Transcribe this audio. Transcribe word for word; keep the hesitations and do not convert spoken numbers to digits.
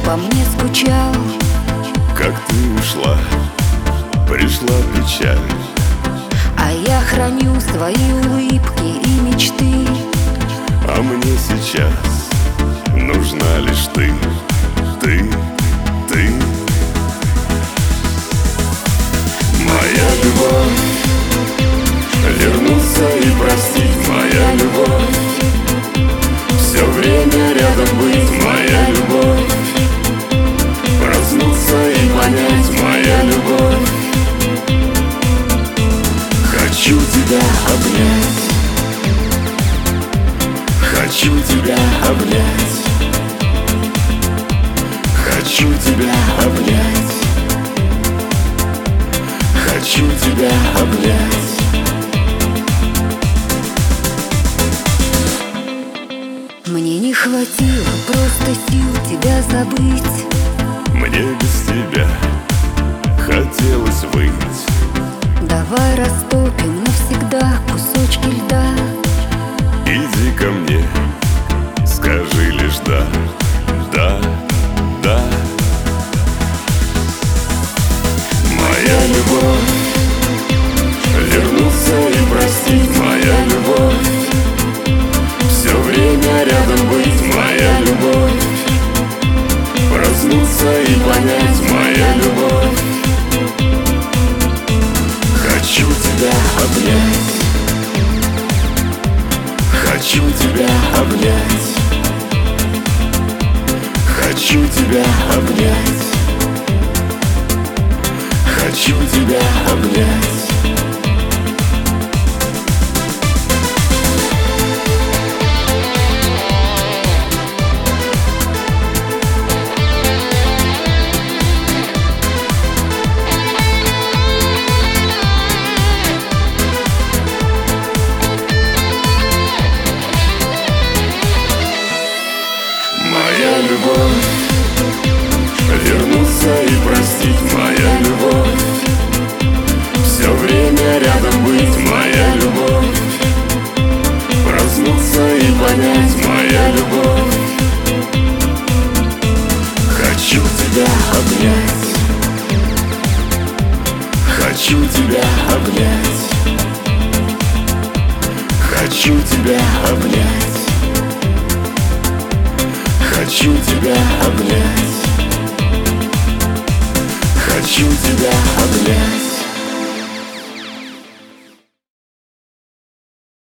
по мне скучал. Как ты ушла, пришла печаль, а я храню свои улыбки и мечты. а мне сейчас нужна лишь ты, ты, ты. Моя любовь, вернуться и простить, моя любовь, все время рядом быть, моя любовь, проснуться и понять, моя любовь. Хочу тебя обнять, хочу тебя обнять, хочу тебя обнять, хочу тебя обнять. Мне не хватило просто сил тебя забыть. Мне без тебя хотелось выть. Давай растопим навсегда кусочки льда. Иди ко мне, скажи лишь да, да, да. Моя любовь, вернуться и простить, моя любовь, все время рядом быть, моя любовь, проснуться и понять, моя любовь. Хочу тебя обнять, хочу тебя обнять, хочу тебя обнять, хочу тебя обнять. Моя любовь, вернуться и простить, моя любовь, все время рядом быть, моя любовь, проснуться и понять, моя любовь. Хочу тебя обнять, хочу тебя обнять, хочу тебя обнять, хочу тебя обнять, хочу тебя обнять.